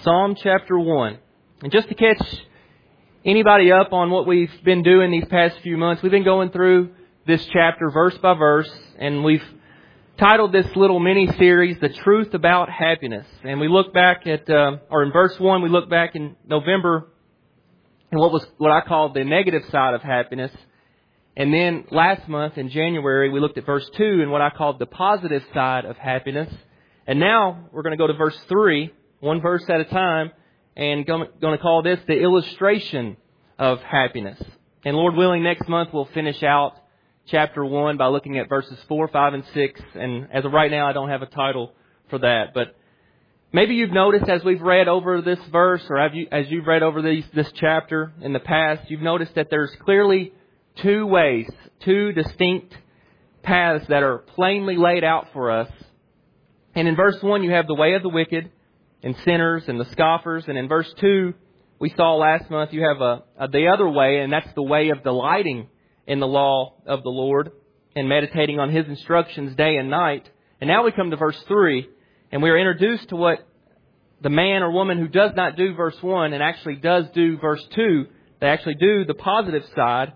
Psalm chapter 1. And just to catch anybody up on what we've been doing these past few months, we've been going through this chapter verse by verse, and we've titled this little mini-series, The Truth About Happiness. And we look back at, in verse 1, we look back in November and what I call the negative side of happiness. And then last month in January, we looked at verse 2 and what I called the positive side of happiness. And now we're going to go to verse 3, one verse at a time, and going to call this the illustration of happiness. And Lord willing, next month we'll finish out chapter 1 by looking at verses 4, 5, and 6. And as of right now, I don't have a title for that. But maybe you've noticed as we've read over this verse, or as you've read over this chapter in the past, you've noticed that there's clearly two ways, two distinct paths that are plainly laid out for us. And in verse 1, you have the way of the wicked and sinners and the scoffers. And in verse 2, we saw last month, you have the other way, and that's the way of delighting in the law of the Lord and meditating on His instructions day and night. And now we come to verse 3, and we are introduced to what the man or woman who does not do verse 1 and actually does do verse 2, they actually do the positive side.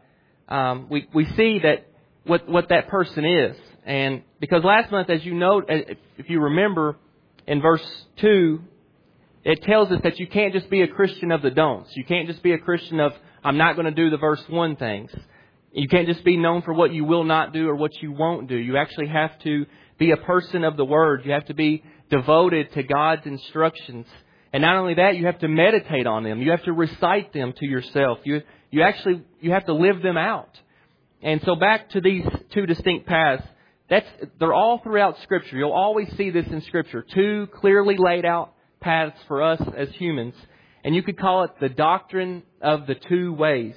We see that what that person is. And because last month, as you note, if you remember, in verse 2, it tells us that you can't just be a Christian of the don'ts. You can't just be a Christian of, I'm not going to do the verse 1 things. You can't just be known for what you will not do or what you won't do. You actually have to be a person of the Word. You have to be devoted to God's instructions. And not only that, you have to meditate on them. You have to recite them to yourself. You have to live them out. And so back to these two distinct paths, they're all throughout Scripture. You'll always see this in Scripture. Two clearly laid out paths for us as humans. And you could call it the doctrine of the two ways.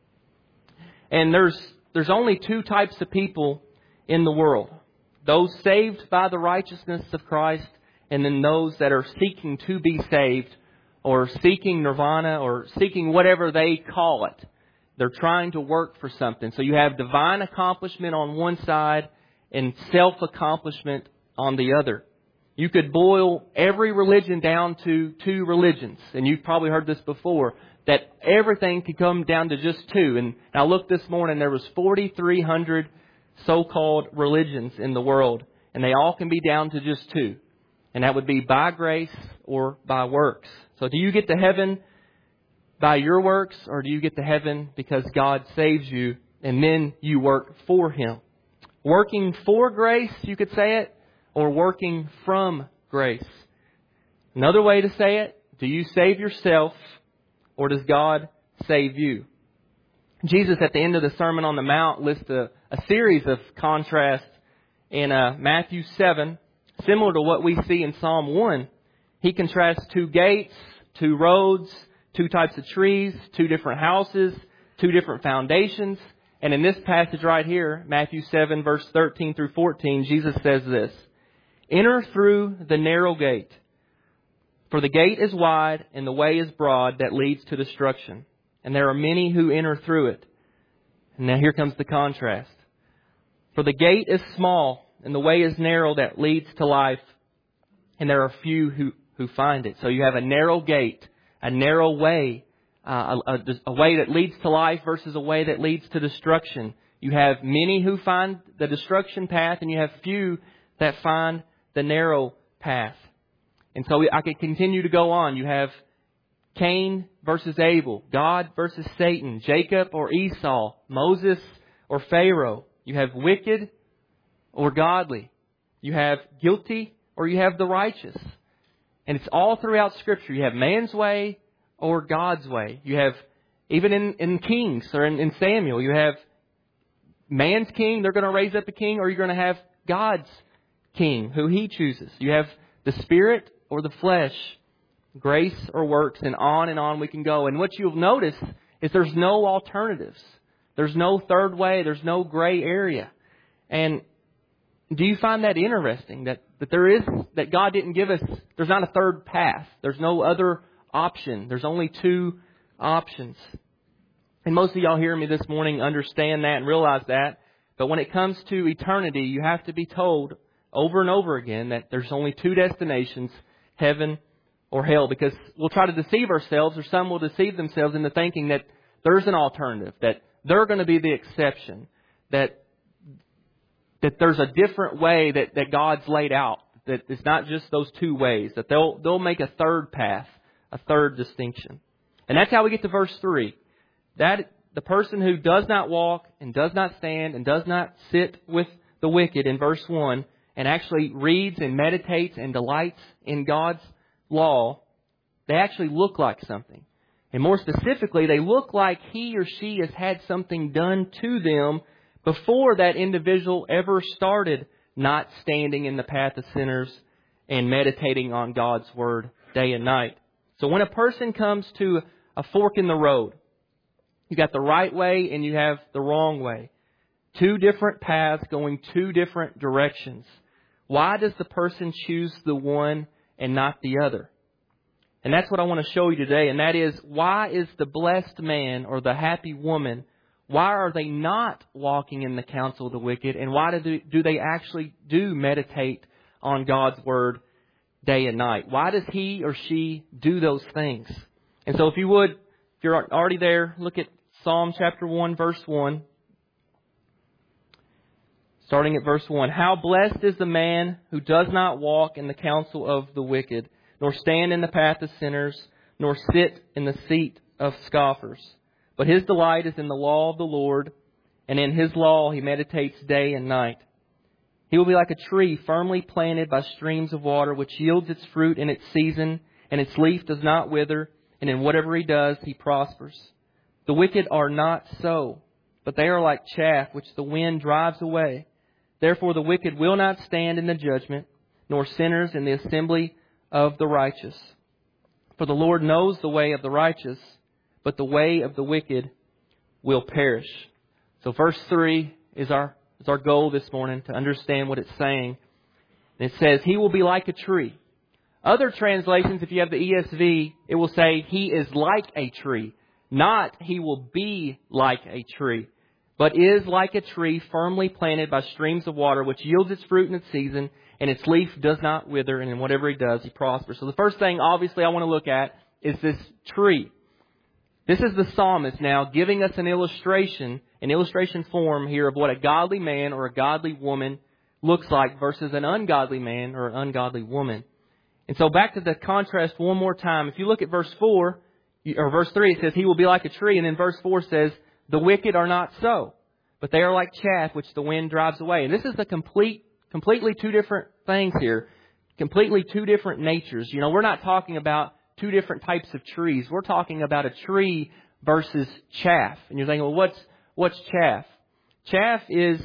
And there's only two types of people in the world. Those saved by the righteousness of Christ, and then those that are seeking to be saved, or seeking nirvana, or seeking whatever they call it. They're trying to work for something. So you have divine accomplishment on one side and self-accomplishment on the other. You could boil every religion down to two religions. And you've probably heard this before, that everything could come down to just two. And I looked this morning, there was 4,300 so-called religions in the world. And they all can be down to just two. And that would be by grace or by works. So do you get to heaven by your works, or do you get to heaven because God saves you and then you work for Him? Working for grace, you could say it, or working from grace. Another way to say it, do you save yourself or does God save you? Jesus at the end of the Sermon on the Mount lists a series of contrasts in Matthew 7, similar to what we see in Psalm 1. He contrasts two gates, two roads, two types of trees, two different houses, two different foundations. And in this passage right here, Matthew 7, verse 13 through 14, Jesus says this: "Enter through the narrow gate, for the gate is wide and the way is broad that leads to destruction, and there are many who enter through it." And now here comes the contrast. "For the gate is small and the way is narrow that leads to life, and there are few who find it." So you have a narrow gate, a narrow way, a way that leads to life versus a way that leads to destruction. You have many who find the destruction path, and you have few that find the narrow path. And so I could continue to go on. You have Cain versus Abel, God versus Satan, Jacob or Esau, Moses or Pharaoh. You have wicked or godly. You have guilty or you have the righteous. And it's all throughout Scripture. You have man's way or God's way. You have, even in Kings or in Samuel, you have man's king, they're going to raise up a king, or you're going to have God's king, who He chooses. You have the Spirit or the flesh, grace or works, and on we can go. And what you'll notice is there's no alternatives. There's no third way. There's no gray area. And do you find that interesting, that God didn't give us, there's not a third path. There's no other option. There's only two options. And most of y'all hearing me this morning understand that and realize that. But when it comes to eternity, you have to be told over and over again that there's only two destinations, heaven or hell, because we'll try to deceive ourselves, or some will deceive themselves into thinking that there's an alternative, that they're going to be the exception, that there's a different way that God's laid out, that it's not just those two ways, that they'll make a third path, a third distinction. And that's how we get to verse 3. That the person who does not walk and does not stand and does not sit with the wicked in verse 1 and actually reads and meditates and delights in God's law, they actually look like something. And more specifically, they look like he or she has had something done to them before that individual ever started not standing in the path of sinners and meditating on God's Word day and night. So when a person comes to a fork in the road, you got the right way and you have the wrong way. Two different paths going two different directions. Why does the person choose the one and not the other? And that's what I want to show you today. And that is, why is the blessed man or the happy woman, why are they not walking in the counsel of the wicked? And why do they actually meditate on God's Word day and night? Why does he or she do those things? And so if you're already there, look at Psalm chapter 1, verse 1. Starting at verse 1. How blessed is the man who does not walk in the counsel of the wicked, nor stand in the path of sinners, nor sit in the seat of scoffers. But his delight is in the law of the Lord, and in his law he meditates day and night. He will be like a tree firmly planted by streams of water, which yields its fruit in its season, and its leaf does not wither, and in whatever he does, he prospers. The wicked are not so, but they are like chaff which the wind drives away. Therefore the wicked will not stand in the judgment, nor sinners in the assembly of the righteous. For the Lord knows the way of the righteous, but the way of the wicked will perish. So verse 3 is our goal this morning, to understand what it's saying. And it says, he will be like a tree. Other translations, if you have the ESV, it will say, he is like a tree. Not, he will be like a tree, but is like a tree firmly planted by streams of water, which yields its fruit in its season, and its leaf does not wither, and in whatever he does, he prospers. So the first thing, obviously, I want to look at is this tree. This is the psalmist now giving us an illustration form here of what a godly man or a godly woman looks like versus an ungodly man or an ungodly woman. And so back to the contrast one more time. If you look at verse 4, or verse 3, it says, he will be like a tree. And then verse 4 says, the wicked are not so, but they are like chaff which the wind drives away. And this is a completely two different things here. Completely two different natures. You know, we're not talking about two different types of trees. We're talking about a tree versus chaff. And you're thinking, well, what's chaff? Chaff is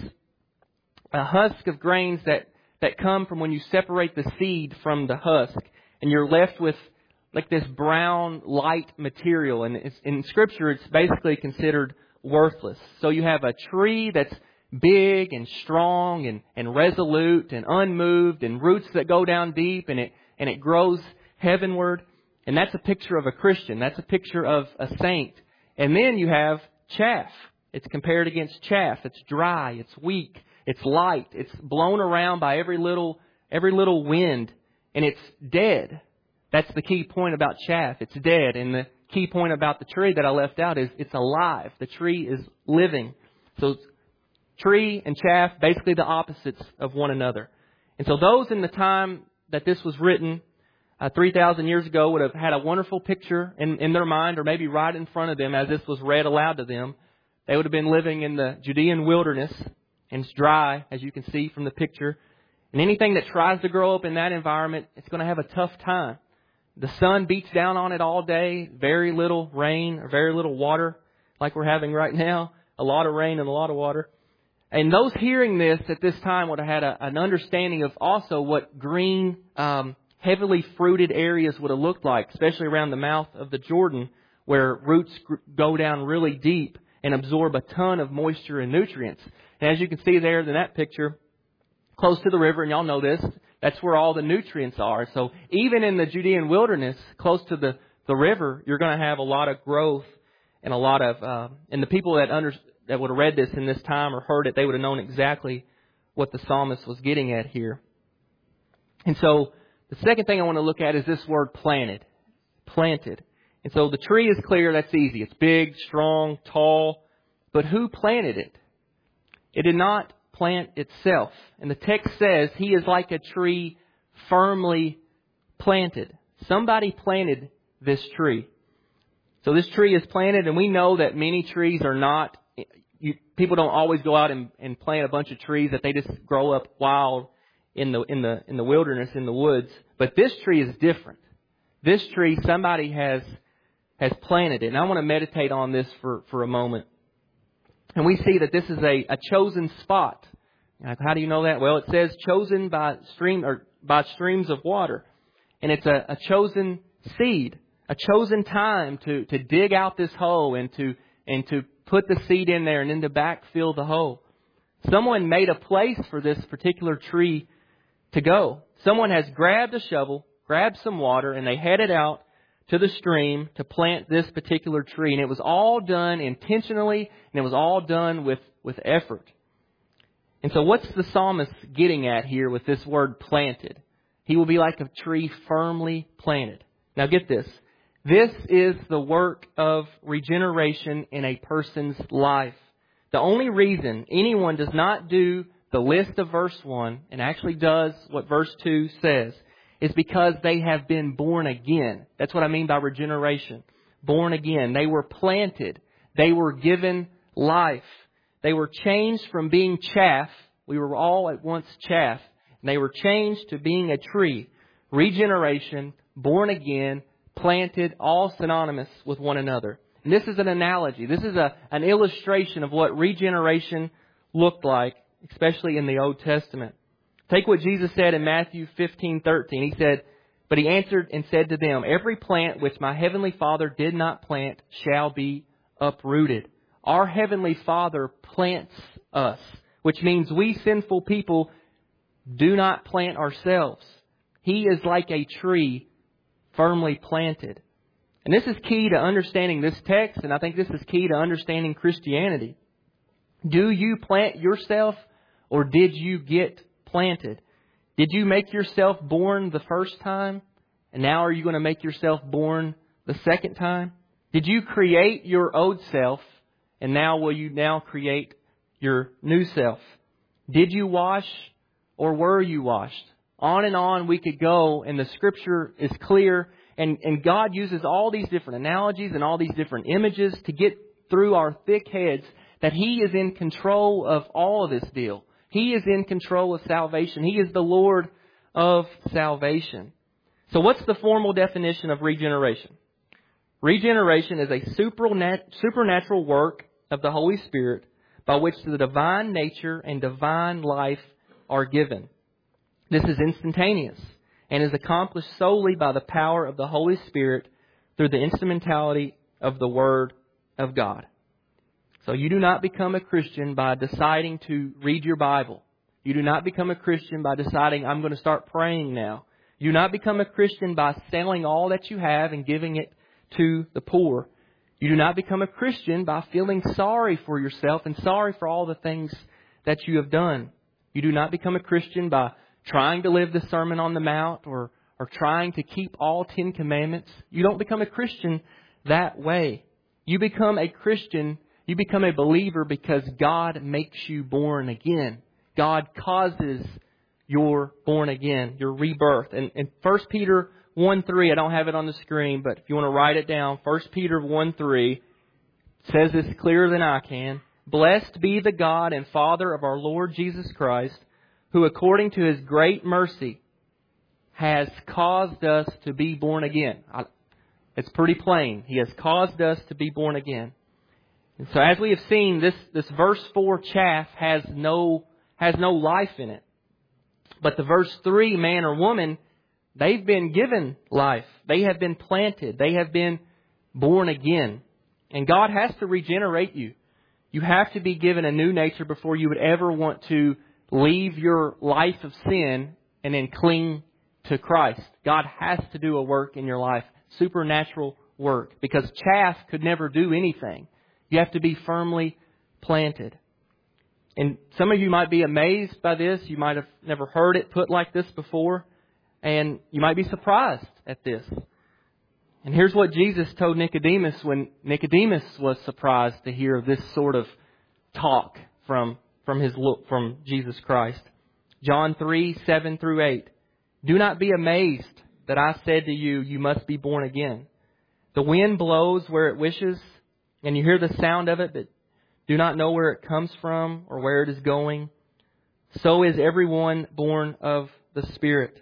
a husk of grains that come from when you separate the seed from the husk. And you're left with like this brown, light material. And in Scripture, it's basically considered worthless. So you have a tree that's big and strong and resolute and unmoved and roots that go down deep and it grows heavenward. And that's a picture of a Christian. That's a picture of a saint. And then you have chaff. It's compared against chaff. It's dry. It's weak. It's light. It's blown around by every little wind. And it's dead. That's the key point about chaff. It's dead. And the key point about the tree that I left out is it's alive. The tree is living. So tree and chaff, basically the opposites of one another. And so those in the time that this was written, 3,000 years ago, would have had a wonderful picture in their mind, or maybe right in front of them as this was read aloud to them. They would have been living in the Judean wilderness, and it's dry, as you can see from the picture. And anything that tries to grow up in that environment, it's going to have a tough time. The sun beats down on it all day, very little rain or very little water, like we're having right now, a lot of rain and a lot of water. And those hearing this at this time would have had an understanding of also what green, heavily fruited areas would have looked like, especially around the mouth of the Jordan, where roots go down really deep and absorb a ton of moisture and nutrients. And as you can see there in that picture, close to the river, and y'all know this, that's where all the nutrients are. So even in the Judean wilderness, close to the river, you're going to have a lot of growth and a lot of, and the people that would have read this in this time or heard it, they would have known exactly what the psalmist was getting at here. And so the second thing I want to look at is this word planted. planted. And so the tree is clear, that's easy. It's big, strong, tall. But who planted it? It did not plant itself. And the text says he is like a tree firmly planted. Somebody planted this tree. So this tree is planted, and we know that many trees are not, people don't always go out and plant a bunch of trees that they just grow up wild in the wilderness, in the woods. But this tree is different. This tree, somebody has planted it. And I want to meditate on this for a moment. And we see that this is a chosen spot. How do you know that? Well, it says chosen by streams of water. And it's a chosen seed, a chosen time to dig out this hole and to put the seed in there and then to backfill the hole. Someone made a place for this particular tree to go. Someone has grabbed a shovel, grabbed some water, and they headed out to the stream to plant this particular tree. And it was all done intentionally, and it was all done with effort. And so what's the psalmist getting at here with this word planted? He will be like a tree firmly planted. Now get this. This is the work of regeneration in a person's life. The only reason anyone does not do the list of verse 1 and actually does what verse 2 says is because they have been born again. That's what I mean by regeneration. Born again. They were planted. They were given life. They were changed from being chaff. We were all at once chaff. And they were changed to being a tree. Regeneration, born again, planted, all synonymous with one another. And this is an analogy. This is an illustration of what regeneration looked like, especially in the Old Testament. Take what Jesus said in Matthew 15:13. He said, "But he answered and said to them, every plant which my heavenly Father did not plant shall be uprooted." Our heavenly Father plants us, which means we sinful people do not plant ourselves. He is like a tree firmly planted. And this is key to understanding this text, and I think this is key to understanding Christianity. Do you plant yourself, or did you get planted? Did you make yourself born the first time? And now are you going to make yourself born the second time? Did you create your old self? And now will you now create your new self? Did you wash, or were you washed? On we could go, and the Scripture is clear. And God uses all these different analogies and all these different images to get through our thick heads that He is in control of all of this deal. He is in control of salvation. He is the Lord of salvation. So what's the formal definition of regeneration? Regeneration is a supernatural work of the Holy Spirit by which the divine nature and divine life are given. This is instantaneous and is accomplished solely by the power of the Holy Spirit through the instrumentality of the Word of God. So you do not become a Christian by deciding to read your Bible. You do not become a Christian by deciding, I'm going to start praying now. You do not become a Christian by selling all that you have and giving it to the poor. You do not become a Christian by feeling sorry for yourself and sorry for all the things that you have done. You do not become a Christian by trying to live the Sermon on the Mount or trying to keep all 10 commandments. You don't become a Christian that way. You become a Christian, you become a believer because God makes you born again. God causes your born again, your rebirth. And 1 Peter 1:3, I don't have it on the screen, but if you want to write it down, 1 Peter 1:3 says this clearer than I can. "Blessed be the God and Father of our Lord Jesus Christ, who according to His great mercy has caused us to be born again." It's pretty plain. He has caused us to be born again. And so as we have seen, this verse 4 chaff has no life in it. But the verse 3, man or woman, they've been given life. They have been planted. They have been born again. And God has to regenerate you. You have to be given a new nature before you would ever want to leave your life of sin and then cling to Christ. God has to do a work in your life, supernatural work, because chaff could never do anything. You have to be firmly planted. And some of you might be amazed by this. You might have never heard it put like this before. And you might be surprised at this. And here's what Jesus told Nicodemus when Nicodemus was surprised to hear this sort of talk from Jesus Christ. John 3:7-8. Do not be amazed that I said to you, you must be born again. The wind blows where it wishes, and you hear the sound of it, but do not know where it comes from or where it is going. So is everyone born of the Spirit.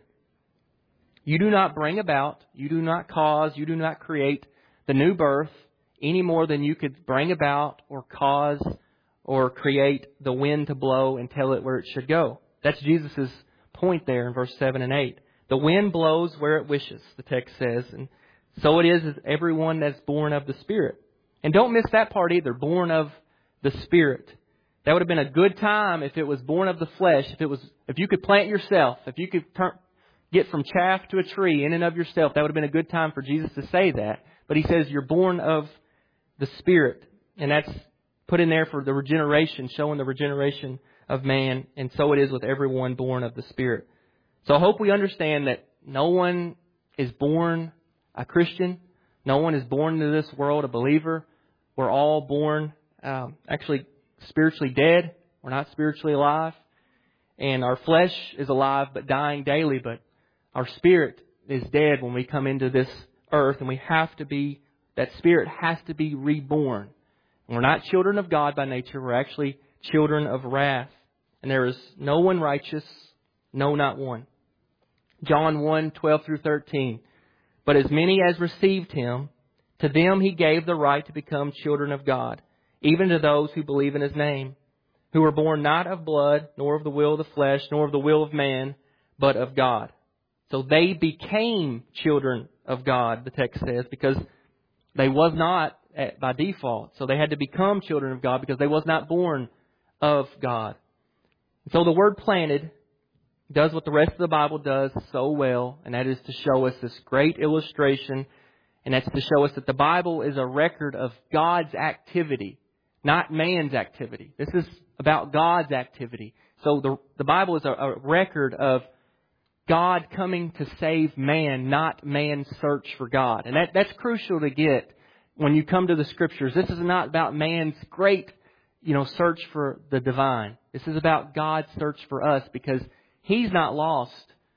You do not bring about, you do not cause, you do not create the new birth any more than you could bring about or cause or create the wind to blow and tell it where it should go. That's Jesus' point there in verse 7 and 8. The wind blows where it wishes, the text says, and so it is everyone that's born of the Spirit. And don't miss that part either, born of the Spirit. That would have been a good time if it was born of the flesh, if you could plant yourself, if you could get from chaff to a tree in and of yourself. That would have been a good time for Jesus to say that. But He says you're born of the Spirit. And that's put in there for the regeneration, showing the regeneration of man. And so it is with everyone born of the Spirit. So I hope we understand that no one is born a Christian. No one is born into this world a believer. We're all born actually spiritually dead. We're not spiritually alive. And our flesh is alive but dying daily. But our spirit is dead when we come into this earth. And that spirit has to be reborn. And we're not children of God by nature. We're actually children of wrath. And there is no one righteous, no, not one. John 1:12-13. But as many as received Him, to them He gave the right to become children of God, even to those who believe in His name, who were born not of blood, nor of the will of the flesh, nor of the will of man, but of God. So they became children of God, the text says, because they was not by default. So they had to become children of God because they was not born of God. So the word planted does what the rest of the Bible does so well, and that is to show us this great illustration, and that's to show us that the Bible is a record of God's activity, not man's activity. This is about God's activity. So the Bible is a record of God coming to save man, not man's search for God. And that's crucial to get when you come to the Scriptures. This is not about man's great, search for the divine. This is about God's search for us because He's not lost.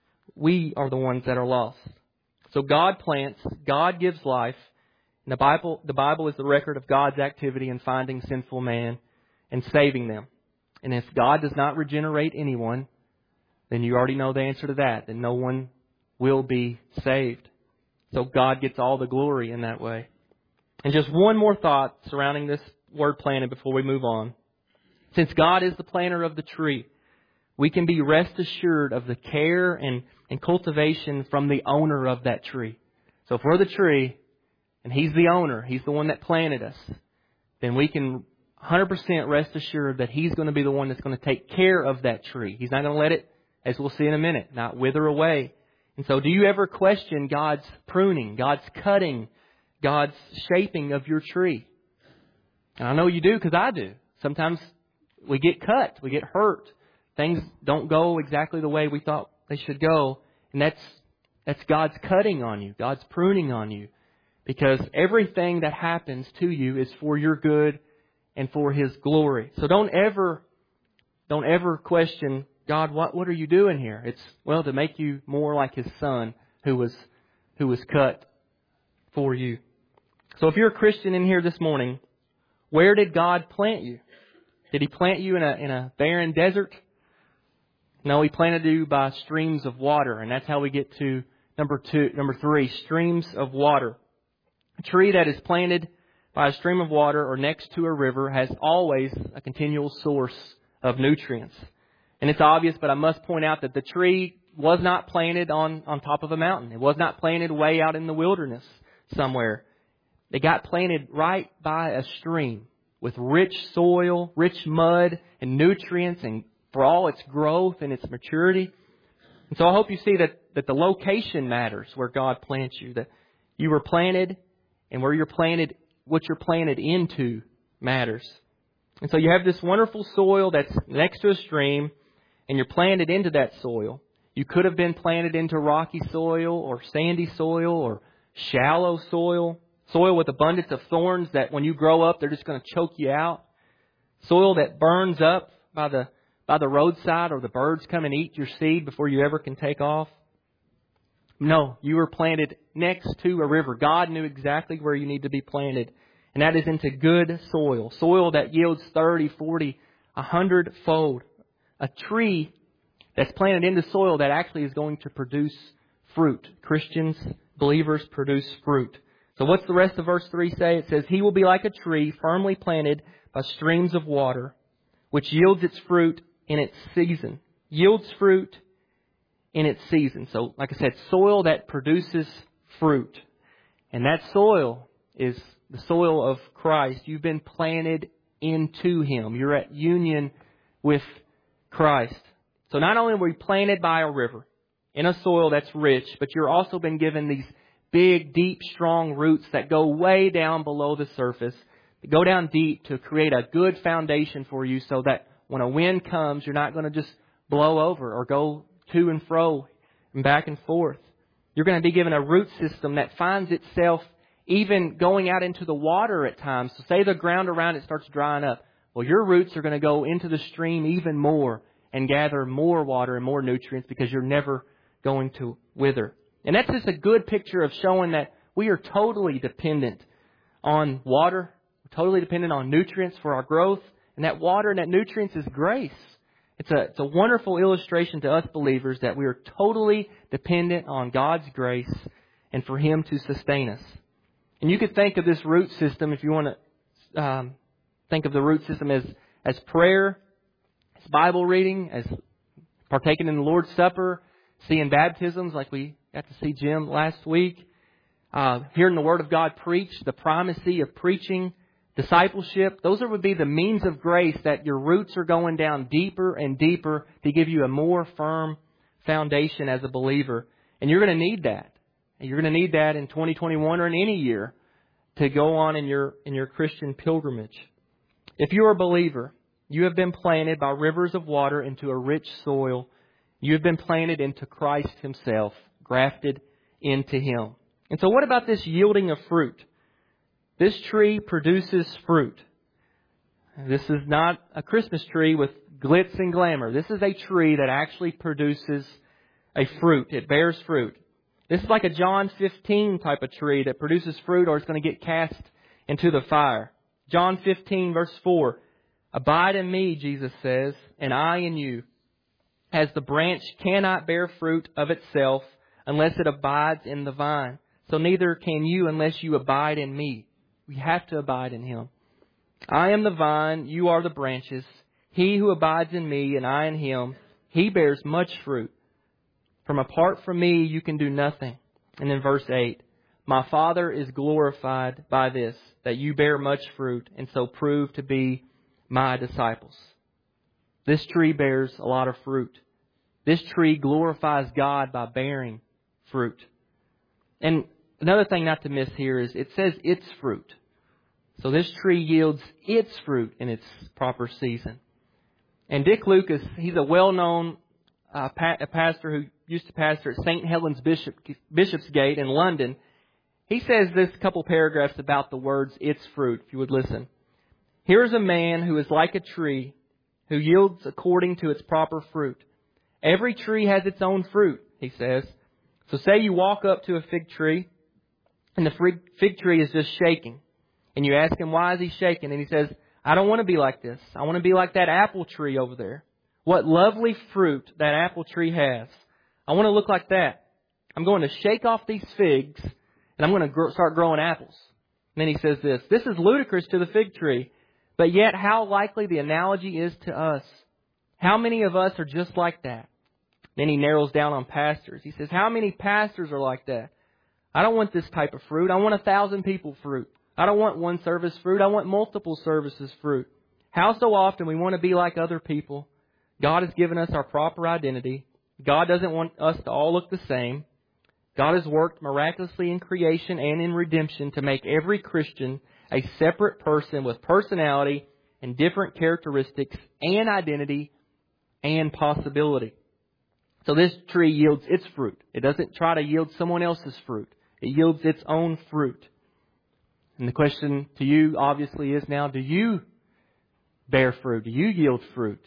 We are the ones that are lost. So God plants, God gives life. And the Bible is the record of God's activity in finding sinful man and saving them. And if God does not regenerate anyone, then you already know the answer to that. Then no one will be saved. So God gets all the glory in that way. And just one more thought surrounding this word planted before we move on. Since God is the planter of the tree, we can be rest assured of the care and cultivation from the owner of that tree. So if we're the tree and He's the owner, He's the one that planted us, then we can 100% rest assured that He's going to be the one that's going to take care of that tree. He's not going to let it, as we'll see in a minute, not wither away. And so do you ever question God's pruning, God's cutting, God's shaping of your tree? And I know you do because I do. Sometimes we get cut, we get hurt. Things don't go exactly the way we thought they should go. And that's God's cutting on you, God's pruning on you. Because everything that happens to you is for your good and for His glory. So don't ever question, God, what are you doing here? It's, to make you more like His Son who was cut for you. So if you're a Christian in here this morning, where did God plant you? Did He plant you in a barren desert? No, He planted you by streams of water. And that's how we get to number 3, streams of water. A tree that is planted by a stream of water or next to a river has always a continual source of nutrients. And it's obvious, but I must point out that the tree was not planted on top of a mountain. It was not planted way out in the wilderness somewhere. It got planted right by a stream with rich soil, rich mud, and nutrients, and for all its growth and its maturity. And so I hope you see that the location matters where God plants you. That you were planted, and where you're planted, what you're planted into matters. And so you have this wonderful soil that's next to a stream, and you're planted into that soil. You could have been planted into rocky soil or sandy soil or shallow soil, soil with abundance of thorns that when you grow up, they're just going to choke you out, soil that burns up by the roadside or the birds come and eat your seed before you ever can take off. No, you were planted next to a river. God knew exactly where you need to be planted, and that is into good soil, soil that yields 30, 40, 100-fold. A tree that's planted into soil that actually is going to produce fruit. Christians, believers produce fruit. So what's the rest of verse 3 say? It says, He will be like a tree firmly planted by streams of water, which yields its fruit in its season. Yields fruit in its season. So, like I said, soil that produces fruit. And that soil is the soil of Christ. You've been planted into Him. You're at union with Christ. So not only were you planted by a river in a soil that's rich, but you're also been given these big, deep, strong roots that go way down below the surface. They go down deep to create a good foundation for you so that when a wind comes, you're not going to just blow over or go to and fro and back and forth. You're going to be given a root system that finds itself even going out into the water at times. So say the ground around it starts drying up. Well, your roots are going to go into the stream even more and gather more water and more nutrients because you're never going to wither. And that's just a good picture of showing that we are totally dependent on water. We're totally dependent on nutrients for our growth. And that water and that nutrients is grace. It's a wonderful illustration to us believers that we are totally dependent on God's grace and for Him to sustain us. And you could think of this root system, if you want to think of the root system as prayer, as Bible reading, as partaking in the Lord's Supper, seeing baptisms like we got to see Jim last week, hearing the Word of God preached, the primacy of preaching, discipleship. Those would be the means of grace that your roots are going down deeper and deeper to give you a more firm foundation as a believer. And you're going to need that. And you're going to need that in 2021 or in any year to go on in your Christian pilgrimage. If you're a believer, you have been planted by rivers of water into a rich soil. You have been planted into Christ Himself, grafted into Him. And so what about this yielding of fruit? This tree produces fruit. This is not a Christmas tree with glitz and glamour. This is a tree that actually produces a fruit. It bears fruit. This is like a John 15 type of tree that produces fruit or it's going to get cast into the fire. John 15 verse 4. Abide in me, Jesus says, and I in you. As the branch cannot bear fruit of itself unless it abides in the vine, so neither can you unless you abide in me. We have to abide in Him. I am the vine, you are the branches. He who abides in me and I in him, he bears much fruit. From apart from me, you can do nothing. And then verse 8, my Father is glorified by this, that you bear much fruit and so prove to be my disciples. This tree bears a lot of fruit. This tree glorifies God by bearing fruit. And another thing not to miss here is it says its fruit. So this tree yields its fruit in its proper season. And Dick Lucas, he's a well-known pastor who used to pastor at St. Helens Bishopsgate in London. He says this couple paragraphs about the words its fruit, if you would listen. Here is a man who is like a tree who yields according to its proper fruit. Every tree has its own fruit, he says. So say you walk up to a fig tree and the fig tree is just shaking. And you ask him, why is he shaking? And he says, I don't want to be like this. I want to be like that apple tree over there. What lovely fruit that apple tree has. I want to look like that. I'm going to shake off these figs and I'm going to start growing apples. And then he says this is ludicrous to the fig tree, but yet how likely the analogy is to us. How many of us are just like that? Then he narrows down on pastors. He says, how many pastors are like that? I don't want this type of fruit. I want 1,000 people fruit. I don't want one service fruit. I want multiple services fruit. How so often we want to be like other people. God has given us our proper identity. God doesn't want us to all look the same. God has worked miraculously in creation and in redemption to make every Christian a separate person with personality and different characteristics and identity and possibility. So this tree yields its fruit. It doesn't try to yield someone else's fruit. It yields its own fruit. And the question to you obviously is now, do you bear fruit? Do you yield fruit?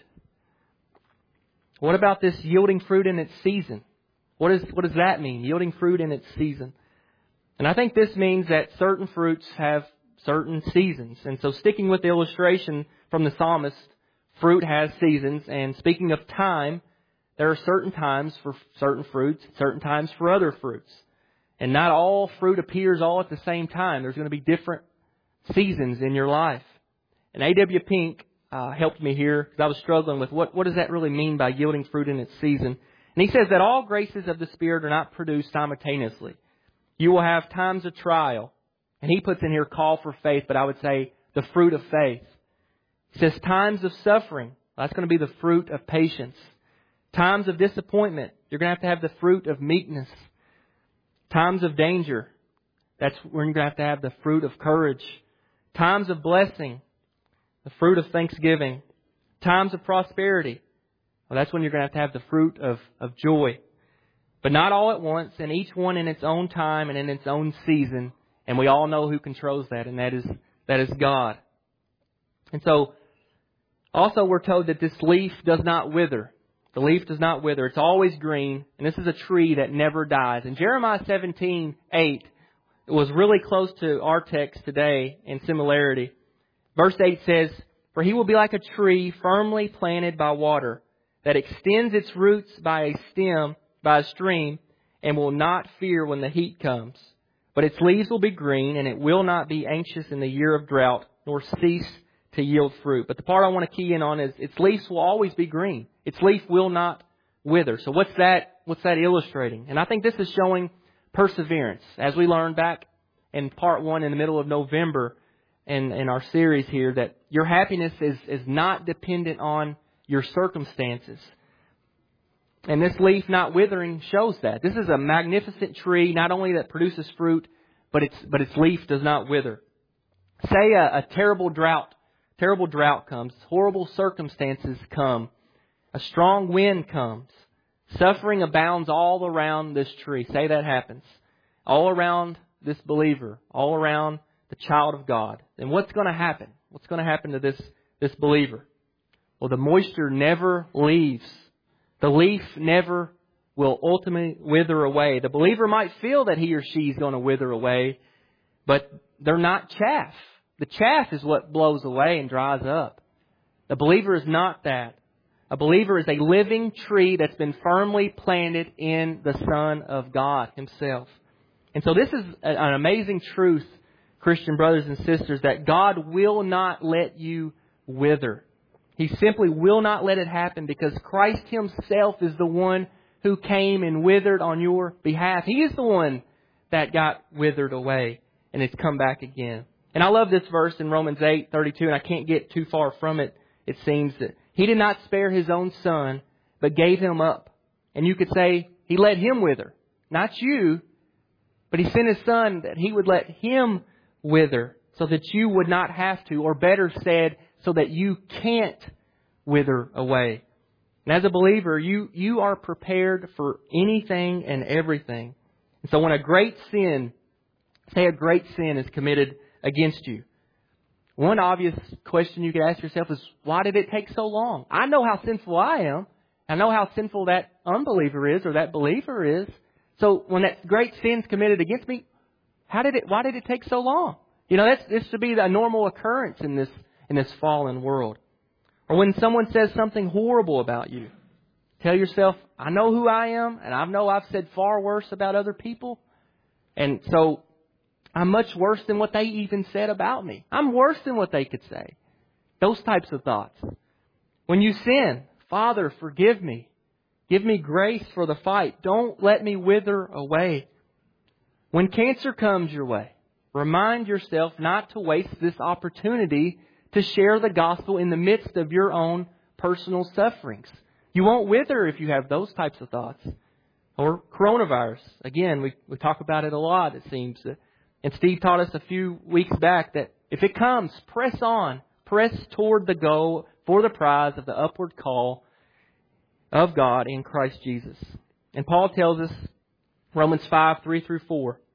What about this yielding fruit in its season? What does that mean, yielding fruit in its season? And I think this means that certain fruits have certain seasons. And so sticking with the illustration from the psalmist, fruit has seasons. And speaking of time, there are certain times for certain fruits, certain times for other fruits. And not all fruit appears all at the same time. There's going to be different seasons in your life. And A.W. Pink helped me here because I was struggling with what does that really mean by yielding fruit in its season. And he says that all graces of the Spirit are not produced simultaneously. You will have times of trial. And he puts in here call for faith, but I would say the fruit of faith. He says times of suffering. That's going to be the fruit of patience. Times of disappointment. You're going to have the fruit of meekness. Times of danger. That's when you're going to have the fruit of courage. Times of blessing. The fruit of thanksgiving. Times of prosperity. Well, that's when you're going to have the fruit of joy. But not all at once, and each one in its own time and in its own season. And we all know who controls that, and that is God. And so, also we're told that this leaf does not wither. The leaf does not wither. It's always green, and this is a tree that never dies. And Jeremiah 17:8 was really close to our text today in similarity. Verse 8 says, "For he will be like a tree firmly planted by water, that extends its roots by a stream, and will not fear when the heat comes. But its leaves will be green, and it will not be anxious in the year of drought, nor cease to yield fruit." But the part I want to key in on is its leaves will always be green. Its leaf will not wither. So what's that illustrating? And I think this is showing perseverance. As we learned back in part 1 in the middle of November in our series here, that your happiness is not dependent on your circumstances. And this leaf not withering shows that. This is a magnificent tree, not only that produces fruit, but its leaf does not wither. Say a terrible drought comes, horrible circumstances come, a strong wind comes, suffering abounds all around this tree. Say that happens. All around this believer, all around the child of God. Then what's going to happen? What's going to happen to this believer? Well, the moisture never leaves. The leaf never will ultimately wither away. The believer might feel that he or she is going to wither away, but they're not chaff. The chaff is what blows away and dries up. The believer is not that. A believer is a living tree that's been firmly planted in the Son of God Himself. And so this is an amazing truth, Christian brothers and sisters, that God will not let you wither. He simply will not let it happen because Christ Himself is the one who came and withered on your behalf. He is the one that got withered away and it's come back again. And I love this verse in Romans 8:32, and I can't get too far from it. It seems that He did not spare His own Son, but gave Him up. And you could say He let Him wither. Not you, but He sent His Son that He would let Him wither so that you would not have to, or better said, so that you can't wither away. And as a believer, you are prepared for anything and everything. And so when a great sin is committed against you, one obvious question you could ask yourself is, why did it take so long? I know how sinful I am. I know how sinful that unbeliever is or that believer is. So when that great sin's committed against me, why did it take so long? You know, this should be a normal occurrence in this fallen world. Or when someone says something horrible about you, tell yourself, I know who I am, and I know I've said far worse about other people. And so I'm much worse than what they even said about me. I'm worse than what they could say. Those types of thoughts. When you sin, Father, forgive me. Give me grace for the fight. Don't let me wither away. When cancer comes your way, remind yourself not to waste this opportunity to share the gospel in the midst of your own personal sufferings. You won't wither if you have those types of thoughts. Or coronavirus. Again, we talk about it a lot, it seems. And Steve taught us a few weeks back that if it comes, press on. Press toward the goal for the prize of the upward call of God in Christ Jesus. And Paul tells us, Romans 5:3-4,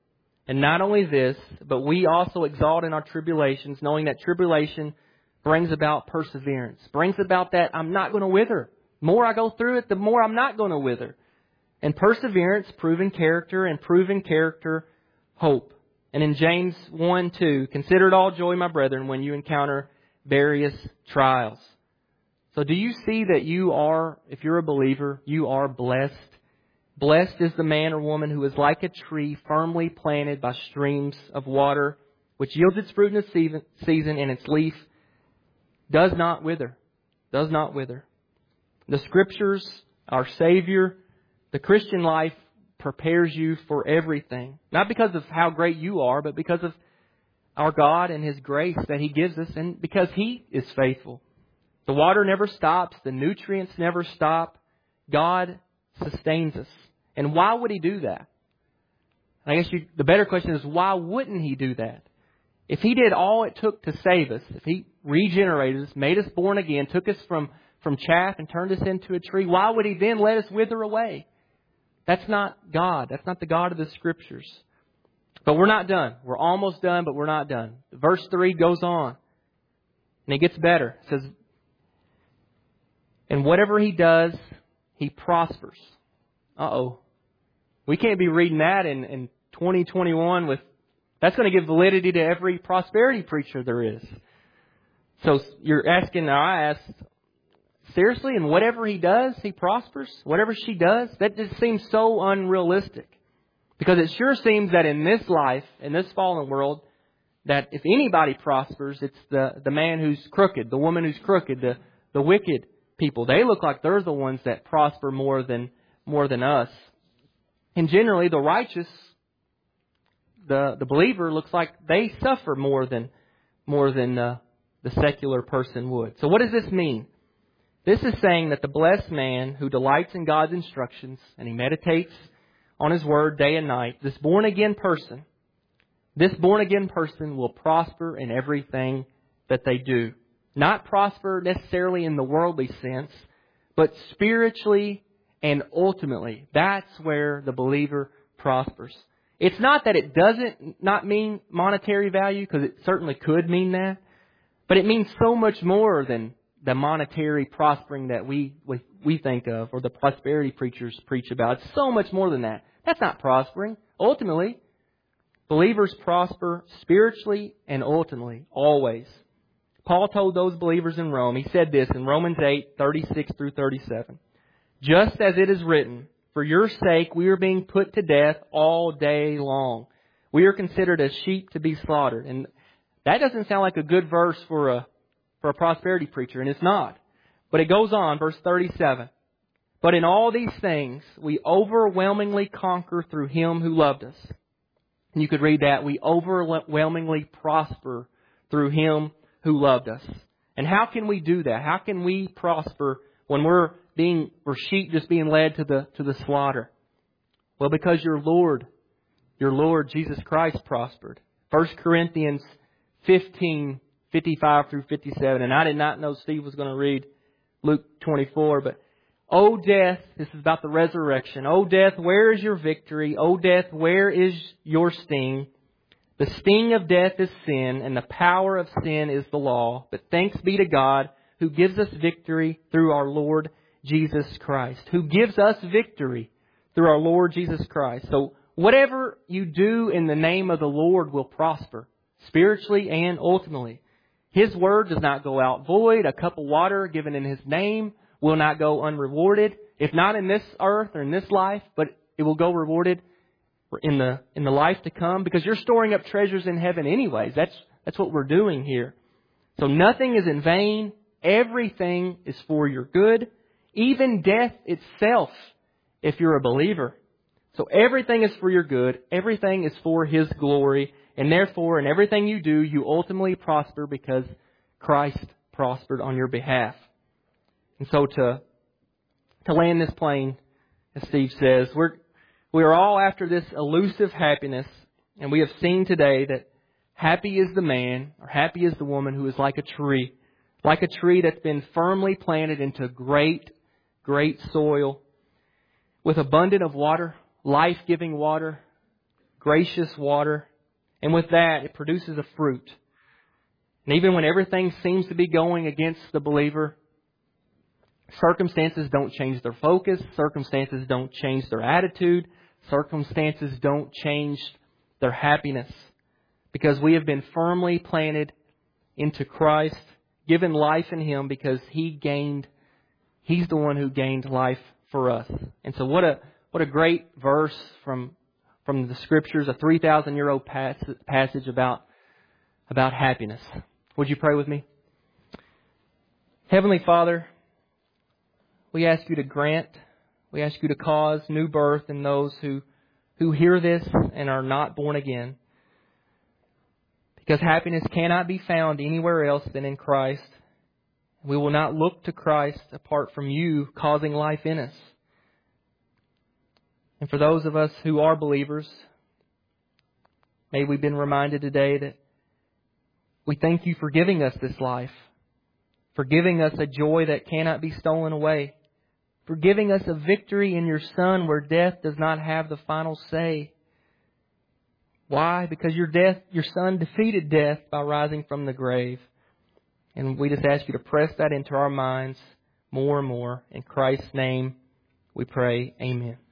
And not only this, but we also exalt in our tribulations, knowing that tribulation brings about perseverance, brings about that I'm not going to wither. The more I go through it, the more I'm not going to wither. And perseverance, proven character, and proven character, hope. And in James 1:2, consider it all joy, my brethren, when you encounter various trials. So do you see that you are, if you're a believer, you are blessed? Blessed is the man or woman who is like a tree firmly planted by streams of water, which yields its fruit in its season, and its leaf does not wither. Does not wither. The Scriptures, our Savior, the Christian life prepares you for everything. Not because of how great you are, but because of our God and His grace that He gives us, and because He is faithful. The water never stops. The nutrients never stop. God sustains us. And why would He do that? I guess the better question is, why wouldn't He do that? If He did all it took to save us, if He regenerated us, made us born again, took us from chaff and turned us into a tree, why would He then let us wither away? That's not God. That's not the God of the Scriptures. But we're not done. We're almost done, but we're not done. Verse 3 goes on. And it gets better. It says, and whatever He does, He prospers. Uh-oh. We can't be reading that in 2021 with... That's going to give validity to every prosperity preacher there is. So you're asking, I asked, seriously, and whatever he does, he prospers? Whatever she does? That just seems so unrealistic. Because it sure seems that in this life, in this fallen world, that if anybody prospers, it's the man who's crooked, the woman who's crooked, the wicked people. They look like they're the ones that prosper more than us. And generally, the righteous, the believer, looks like they suffer more than the secular person would. So what does this mean? This is saying that the blessed man who delights in God's instructions and he meditates on His Word day and night, this born again person will prosper in everything that they do. Not prosper necessarily in the worldly sense, but spiritually and ultimately. That's where the believer prospers. It's not that it doesn't not mean monetary value, because it certainly could mean that. But it means so much more than the monetary prospering that we think of, or the prosperity preachers preach about. It's so much more than that. That's not prospering. Ultimately, believers prosper spiritually and ultimately, always. Paul told those believers in Rome, he said this in Romans 8:36 through 37. Just as it is written, for your sake we are being put to death all day long. We are considered as sheep to be slaughtered. And that doesn't sound like a good verse for a prosperity preacher, and it's not. But it goes on, verse 37. But in all these things we overwhelmingly conquer through Him who loved us. And you could read that, we overwhelmingly prosper through Him who loved us. And how can we do that? How can we prosper when we're sheep just being led to the slaughter? Well, because your Lord Jesus Christ prospered. 1 Corinthians 15:55 through 57. And I did not know Steve was going to read Luke 24, but O death, this is about the resurrection. O death, where is your victory? O death, where is your sting? The sting of death is sin, and the power of sin is the law. But thanks be to God, who gives us victory through our Lord Jesus Christ. Who gives us victory through our Lord Jesus Christ. So whatever you do in the name of the Lord will prosper, spiritually and ultimately. His word does not go out void. A cup of water given in His name will not go unrewarded. If not in this earth or in this life, but it will go rewarded in the life to come, because you're storing up treasures in heaven anyways. That's what we're doing here. So nothing is in vain. Everything is for your good. Even death itself, if you're a believer. So everything is for your good. Everything is for His glory. And therefore, in everything you do, you ultimately prosper because Christ prospered on your behalf. And so to land this plane, as Steve says, we are all after this elusive happiness. And we have seen today that happy is the man, or happy is the woman who is like a tree that's been firmly planted into great, great soil with abundant of water, life-giving water, gracious water. And with that, it produces a fruit. And even when everything seems to be going against the believer, circumstances don't change their focus. Circumstances don't change their attitude. Circumstances don't change their happiness. Because we have been firmly planted into Christ, given life in Him because He's the one who gained life for us. And so what a great verse from the Scriptures, a 3,000-year-old passage about happiness. Would you pray with me? Heavenly Father, we ask You to cause new birth in those who hear this and are not born again. Because happiness cannot be found anywhere else than in Christ. We will not look to Christ apart from You causing life in us. And for those of us who are believers, may we've been reminded today that we thank You for giving us this life, for giving us a joy that cannot be stolen away, for giving us a victory in Your Son where death does not have the final say. Why? Because Your Son defeated death by rising from the grave. And we just ask You to press that into our minds more and more. In Christ's name we pray. Amen.